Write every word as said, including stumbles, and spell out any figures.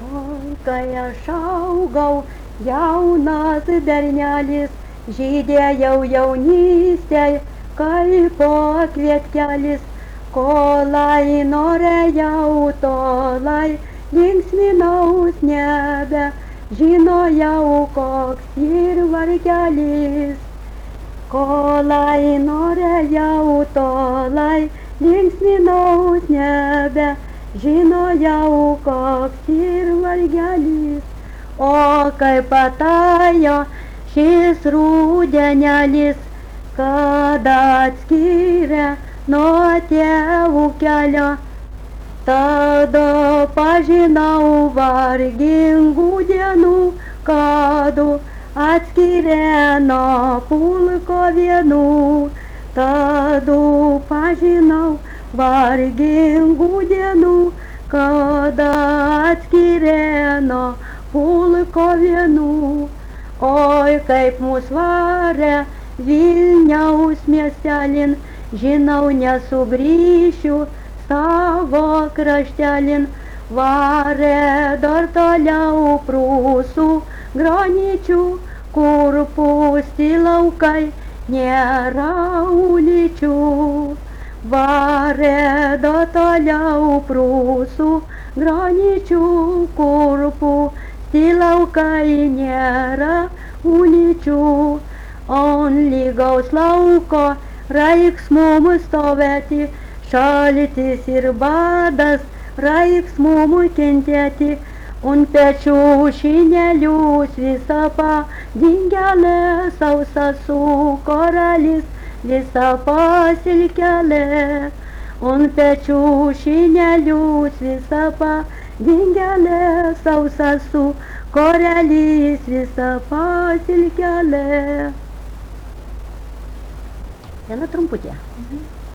Oi, kai aš augau, jaunas bernelis, žydėjau jaunystėj, kaip kvietkelis, kolai norėjau tolai, linksminaus nebe, žinojau, koks ir vargelis. Kolai norėjau tolai, linksminaus nebe, žinojau, koks ir vargelis. O kaip atėjo šis rudenelis, kada atskyrė nuo tėvų kelio, tada pažinau vargingų dienų, kadų atskyrė nuo pulko vienų, tada pažinau vargingų dienų, kada atskyrė nuo pulko vienų. Oi, kaip mus varė Vilniaus miestelin, žinau, nesugrįšiu savo kraštelin, varė dar toliau Prūsų graničių, kur pusti laukai, nėra uličių. Varė dar toliau Prūsų graničių, kur pusti laukai, nėra uličių. On lygaus lauko reiks mums stovėti, šaltis ir badas reiks mums kentėti, un pečių šinelius visą padingelę, sausa su koralis visą pasilkelę. Un pečių šinelius visą padingelę, sausa su koralis visą pasilkelę. Viena trumputė. Mhm.